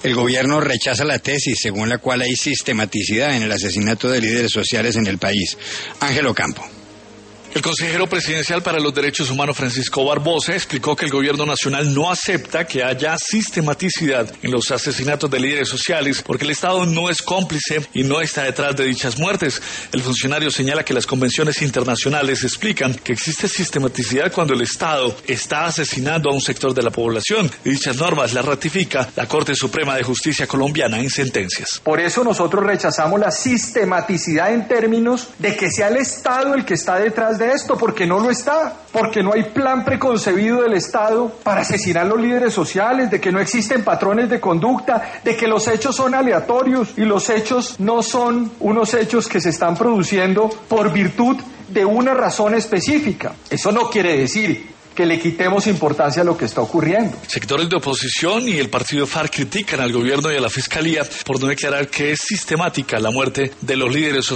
El gobierno rechaza la tesis según la cual hay sistematicidad en el asesinato de líderes sociales en el país. Ángel Ocampo. El consejero presidencial para los derechos humanos, Francisco Barbosa, explicó que el gobierno nacional no acepta que haya sistematicidad en los asesinatos de líderes sociales porque el Estado no es cómplice y no está detrás de dichas muertes. El funcionario señala que las convenciones internacionales explican que existe sistematicidad cuando el Estado está asesinando a un sector de la población. Y dichas normas las ratifica la Corte Suprema de Justicia colombiana en sentencias. Por eso nosotros rechazamos la sistematicidad en términos de que sea el Estado el que está detrás de esto, porque no lo está, porque no hay plan preconcebido del Estado para asesinar a los líderes sociales, de que no existen patrones de conducta, de que los hechos son aleatorios y los hechos no son unos hechos que se están produciendo por virtud de una razón específica. Eso no quiere decir que le quitemos importancia a lo que está ocurriendo. Sectores de oposición y el partido FARC critican al gobierno y a la fiscalía por no declarar que es sistemática la muerte de los líderes sociales